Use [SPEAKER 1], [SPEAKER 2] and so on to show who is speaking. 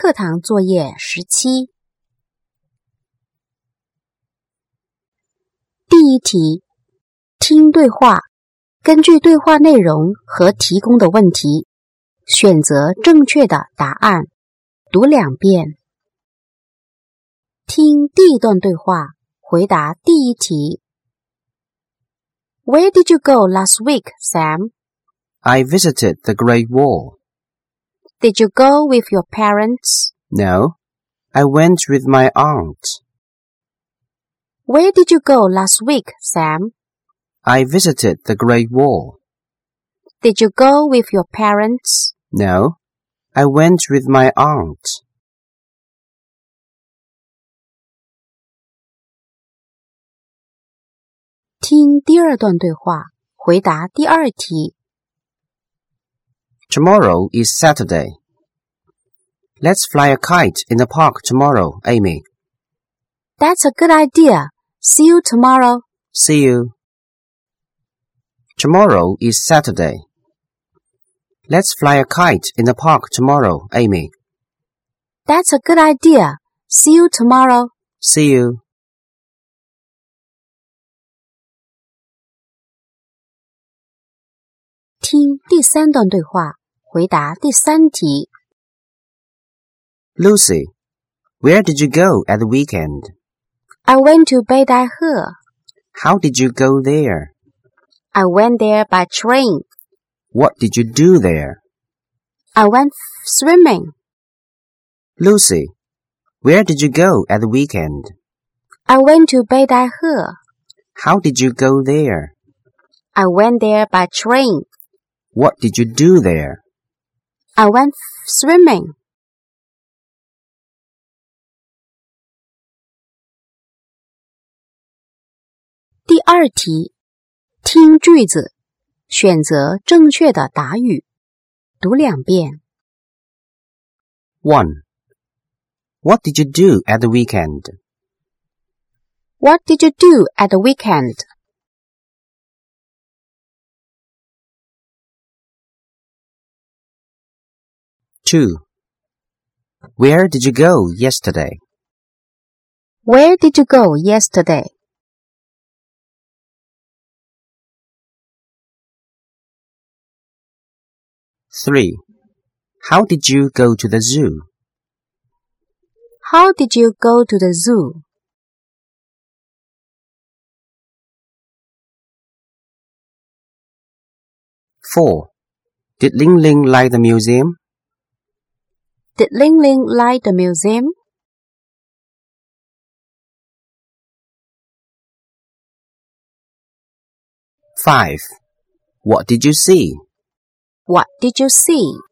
[SPEAKER 1] 课堂作业17。第一题，听对话，根据对话内容和提供的问题，选择正确的答案，读2遍。听第一段对话，回答第一题。Where did you go last week, Sam?
[SPEAKER 2] I visited the Great Wall.
[SPEAKER 1] Did you go with your parents?
[SPEAKER 2] No, I went with my aunt.
[SPEAKER 1] Where did you go last week, Sam?
[SPEAKER 2] I visited the Great Wall.
[SPEAKER 1] Did you go with your parents?
[SPEAKER 2] No, I went with my aunt.
[SPEAKER 1] 听第二段对话，回答第二题。
[SPEAKER 2] Tomorrow is Saturday. Let's fly a kite in the park tomorrow, Amy.
[SPEAKER 1] That's a good idea. See you tomorrow.
[SPEAKER 2] See you. Tomorrow is Saturday. Let's fly a kite in the park tomorrow, Amy.
[SPEAKER 1] That's a good idea. See you tomorrow.
[SPEAKER 2] See you.
[SPEAKER 1] 听第三段对话，回答第三题。
[SPEAKER 2] Lucy, where did you go at the weekend?
[SPEAKER 1] I went to Beidaihe.
[SPEAKER 2] How did you go there?
[SPEAKER 1] I went there by train.
[SPEAKER 2] What did you do there?
[SPEAKER 1] I went swimming.
[SPEAKER 2] Lucy, where did you go at the weekend?
[SPEAKER 1] I went to Beidaihe.
[SPEAKER 2] How did you go there?
[SPEAKER 1] I went there by train.
[SPEAKER 2] What did you do there?
[SPEAKER 1] I went swimming. 第二题，听句子，选择正确的答语，读2遍。
[SPEAKER 2] 1. What did you do at the weekend?
[SPEAKER 1] What did you do at the weekend?
[SPEAKER 2] 2. Where did you go yesterday?
[SPEAKER 1] Where did you go yesterday?
[SPEAKER 2] 3. How did you go to the zoo?
[SPEAKER 1] How did you go to the zoo?
[SPEAKER 2] 4. Did Ling Ling like the museum?
[SPEAKER 1] Did Ling Ling like the museum?
[SPEAKER 2] 5. What did you see?
[SPEAKER 1] What did you see?